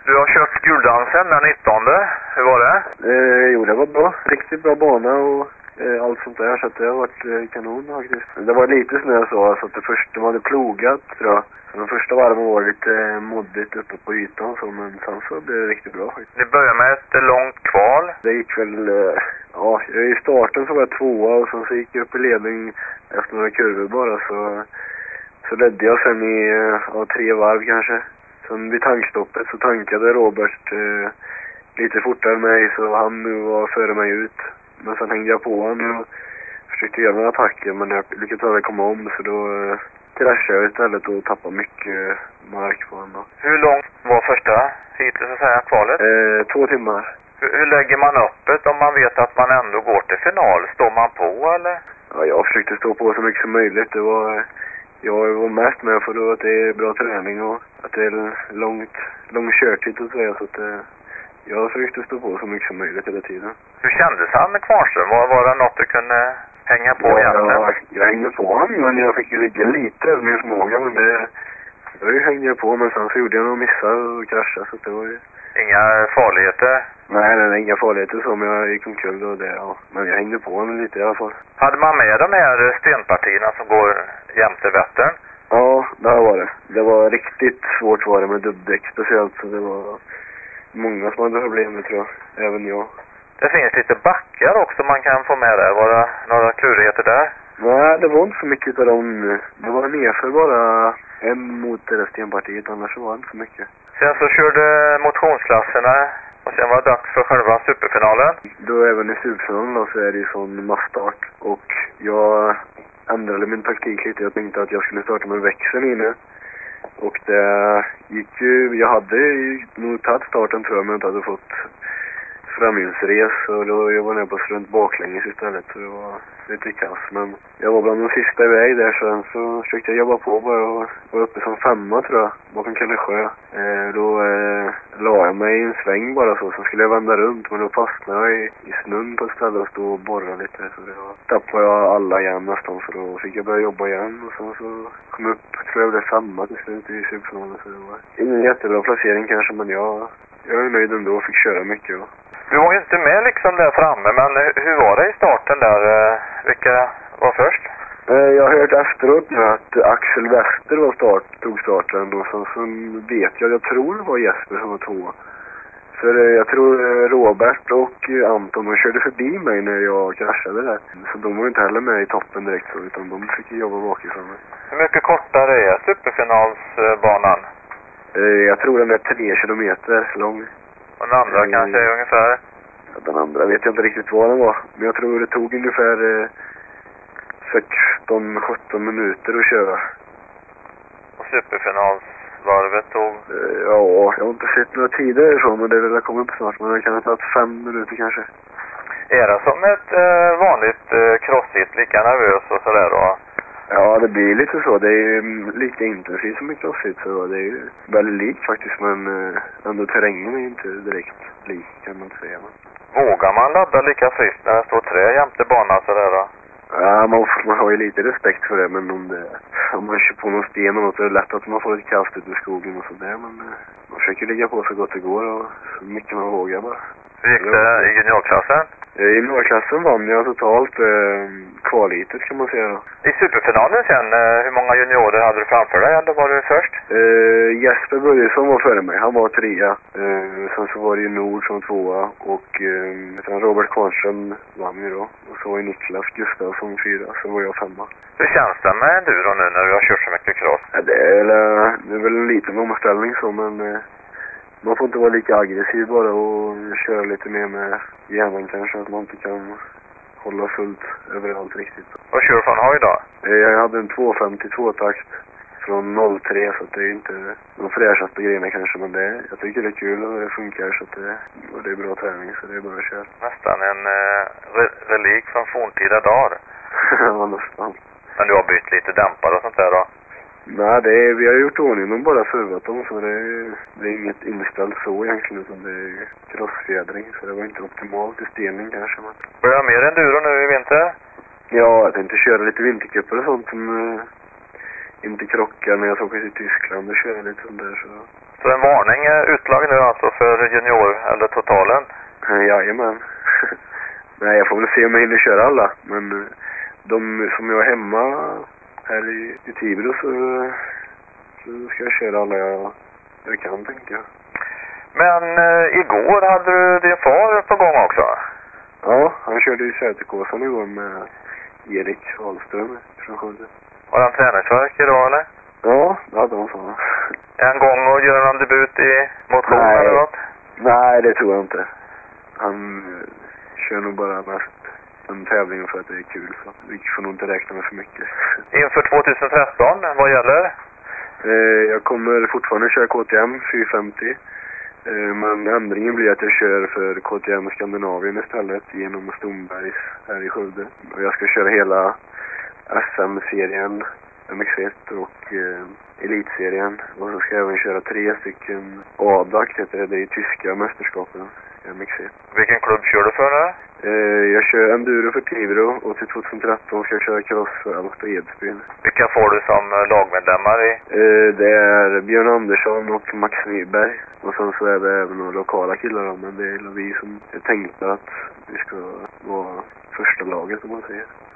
Du har kört Guldansen den 19. Hur var det? Jo, det var bra. Riktigt bra bana och allt sånt där. Så att det har varit kanon faktiskt. Det var lite snö så att det först de hade plogat tror jag. Så de första varven var lite moddigt uppe på ytan så, men sen så blev det riktigt bra faktiskt. Det började med ett långt kval. Det gick väl, ja i starten så var jag tvåa och sen så gick jag upp i ledning efter några kurvor bara så ledde jag sen i 3 varv kanske. Sen vid tankstoppet så tankade Robert lite fortare än mig så han nu var före mig ut. Men sen hängde jag på honom och försökte göra några attacker men jag lyckades aldrig komma om så då kraschade jag istället och tappade mycket mark på honom. Hur långt var första hittills så att säga kvalet? 2 timmar. Hur lägger man upp det om man vet att man ändå går till final? Står man på eller? Ja, jag försökte stå på så mycket som möjligt. Jag var mest med för att det är bra träning och att det är lång körtid och så att jag försökte stå på så mycket som möjligt hela tiden. Hur kändes han med Kvarnström? Var det något du kunde hänga på egentligen? Jag hängde på honom men jag fick ju ligga lite över min förmåga men jag hängde jag på men sen så gjorde jag några missar och kraschade så det var ju... Inga farligheter? Nej, inga farligheter som jag gick omkull och det, ja. Men jag hängde på honom lite i alla fall. Hade man med de här stenpartierna som går jämte Vättern? Ja, det var det. Det var riktigt svårt var det med dubbdäck speciellt så det var många som hade problem med tror jag, även jag. Det finns lite backar också man kan få med där. Var det några klurigheter där? Nej, det var inte så mycket av dem. Det var nerför bara en mot det där stenpartiet, annars var det inte så mycket. Sen så körde motionsklasserna och sen var det dags för själva superfinalen. Då även i superfinalen då, så är det ju sån massstart. Och jag ändrade min taktik lite. Jag tänkte att jag skulle starta med växeln inne. Och det gick ju, jag hade nog tagit starten tror jag men inte hade fått framhjulsres och då jag var nere på runt baklänges istället så det var lite kass men jag var bland de sista iväg där så försökte jag jobba på bara och var uppe som 5 tror jag bakom Kallesjö. Då la jag mig i en sväng bara så skulle jag vända runt men då fastnade jag i snön på ett ställe och stod och borrade lite så det var, tappade jag alla igen nästan så då fick jag börja jobba igen och sen så kom jag upp, tror jag blev 5 till slut i superfinalen så det var ingen jättebra placering kanske men jag är nöjd ändå och fick köra mycket. Du var ju inte med liksom där framme, men hur var det i starten där? Vilka var först? Jag har hört efteråt nu att Axel Wester tog starten och sen så vet jag tror det var Jesper som var 2. För jag tror Robert och Anton de körde förbi mig när jag kraschade där. Så de var inte heller med i toppen direkt så, utan de fick jobba bakifrån. Hur mycket kortare är superfinalsbanan? Jag tror den är 3 kilometer lång. Och den andra kanske är ungefär? Den andra vet jag inte riktigt vad den var. Men jag tror det tog ungefär 16-17 minuter att köra. Och superfinalsvarvet tog? Ja, jag har inte sett några tider så, men det vill komma upp snart. Men det kan ha tagit 5 minuter kanske. Är det som ett vanligt crossfit, lika nervös och sådär då? Ja, det blir lite så. Det är lika intensivt som ett crossfit. Så det är ju väldigt likt faktiskt, men ändå terrängen är inte direkt lik kan man inte säga. Vågar man ladda lika friskt när det står trä jämte banan sådär då? Ja, man har ju lite respekt för det, men om man kör på någon sten och något, så är det lätt att man får ett kast ut i skogen och sådär, men man försöker ligga på så gott det går och så mycket man vågar bara. Hur gick det i juniorklassen? I juniorklassen vann jag totalt kvalhitet kan man säga då. I superfinalen sen, hur många juniorer hade du framför dig eller var du först? Jesper Börjesson var före mig, han var 3. Sen så var det ju Nord som 2 och Robert Kvarnström vann ju då. Och så var ju Niklas Gustafsson 4, så var jag 5. Hur känns det med enduro nu när du har kört så mycket cross? Ja, det är väl en liten omställning så, men man får inte vara lika aggressiv bara och köra lite mer med hjärnan kanske, att man inte kan hålla fullt överallt riktigt. Vad kör du från hoj då? Jag hade en 252-takt från 03 så det är inte de fräschaste grejerna kanske, men jag tycker det är kul och det funkar så att det är bra träning så det är bara att köra. Nästan en relik från forntida dagar. Ja, nästan. Men du har bytt lite dämpare och sånt där då? Nej, vi har gjort ordning dem bara servat dem så det är inget inställt så egentligen utan det är krossfjädring så det var inte optimalt i stenning kanske. Men... Börjar mer enduro nu i vinter? Ja, jag tänkte köra lite vintercuper och sånt som inte krockar när jag såg i Tyskland och köra lite sånt där så. Så en varning är utslagen nu alltså för junior eller totalen? Jajamän. Nej, jag får väl se om jag hinner köra alla. Men de som jag är hemma här i Tibro så ska jag köra alla jag kan, tänker jag. Men igår hade du din far på gång också? Ja, han körde i Säterkåsan igår med Erik Ahlström från Skövde. Har han träningsverk idag eller? Ja, det hade han, sa. En gång och gör han debut i motion eller något? Nej, det tror jag inte. Han kör nog bara mest en tävling för att det är kul. Så vi får nog inte räkna med för mycket. Inför 2013, vad gäller? Jag kommer fortfarande köra KTM 450. Men ändringen blir att jag kör för KTM Skandinavien istället genom Stombergs här i Skövde. Och jag ska köra hela SM-serien, MX1 och Elitserien. Och så ska jag även köra 3 stycken ADAC, heter det i tyska mästerskapen, MX1. Vilken klubb kör du för nu? Jag kör enduro för Tibro och till 2013 ska jag köra cross för Alsta Edsbyn. Vilka får du som lagmedlemmar i? Det är Björn Andersson och Max Nyberg. Och sen så är det även några lokala killar, men det är vi som är tänkta att vi ska vara första laget, om man säger.